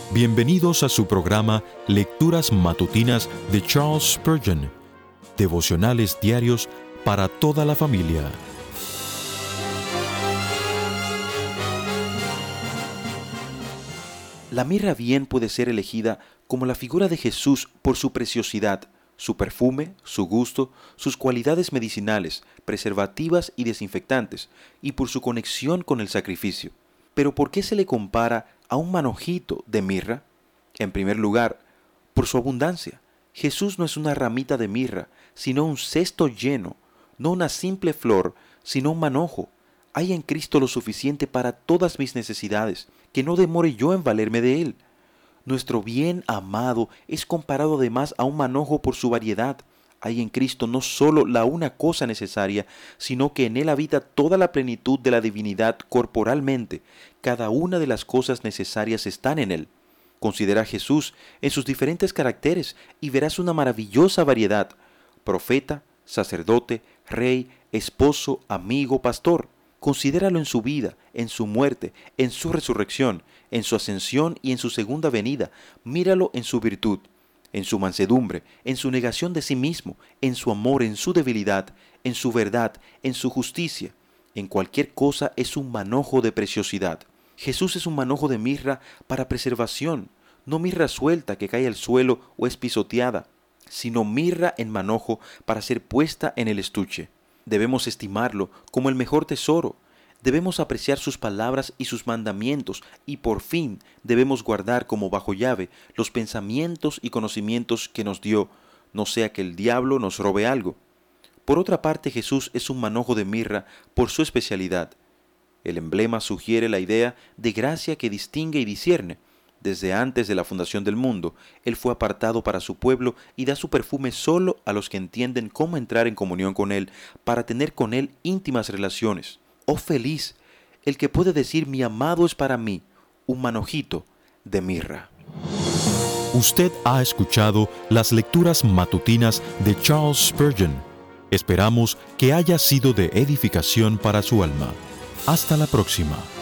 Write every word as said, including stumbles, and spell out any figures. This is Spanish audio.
Bienvenidos a su programa Lecturas Matutinas de Charles Spurgeon, devocionales diarios para toda la familia. La mirra bien puede ser elegida como la figura de Jesús por su preciosidad, su perfume, su gusto, sus cualidades medicinales, preservativas y desinfectantes, y por su conexión con el sacrificio. Pero ¿por qué se le compara a un manojito de mirra? En primer lugar, por su abundancia. Jesús no es una ramita de mirra, sino un cesto lleno, no una simple flor, sino un manojo. Hay en Cristo lo suficiente para todas mis necesidades, que no demore yo en valerme de Él. Nuestro bien amado es comparado además a un manojo por su variedad. Hay en Cristo no solo la una cosa necesaria, sino que en Él habita toda la plenitud de la divinidad corporalmente. Cada una de las cosas necesarias están en Él. Considera a Jesús en sus diferentes caracteres y verás una maravillosa variedad: profeta, sacerdote, rey, esposo, amigo, pastor. Considéralo en su vida, en su muerte, en su resurrección, en su ascensión y en su segunda venida. Míralo en su virtud, en su mansedumbre, en su negación de sí mismo, en su amor, en su debilidad, en su verdad, en su justicia. En cualquier cosa es un manojo de preciosidad. Jesús es un manojo de mirra para preservación, no mirra suelta que cae al suelo o es pisoteada, sino mirra en manojo para ser puesta en el estuche. Debemos estimarlo como el mejor tesoro. Debemos apreciar sus palabras y sus mandamientos, y por fin debemos guardar como bajo llave los pensamientos y conocimientos que nos dio, no sea que el diablo nos robe algo. Por otra parte, Jesús es un manojo de mirra por su especialidad. El emblema sugiere la idea de gracia que distingue y discierne. Desde antes de la fundación del mundo, Él fue apartado para su pueblo y da su perfume solo a los que entienden cómo entrar en comunión con Él, para tener con Él íntimas relaciones. ¡Oh feliz el que puede decir: mi amado es para mí un manojito de mirra! Usted ha escuchado las lecturas matutinas de Charles Spurgeon. Esperamos que haya sido de edificación para su alma. Hasta la próxima.